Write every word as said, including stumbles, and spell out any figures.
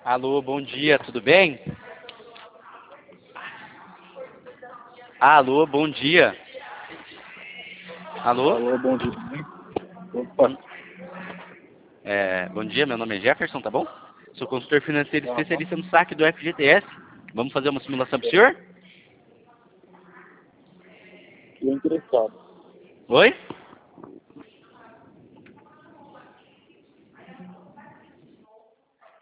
Alô, bom dia, tudo bem? Alô, bom dia. Alô? Alô, bom dia. Bom, Opa. é, bom dia, meu nome é Jefferson, tá bom? Sou consultor financeiro Tá bom. especialista no saque do F G T S. Vamos fazer uma simulação pro senhor? Estou interessado. Oi?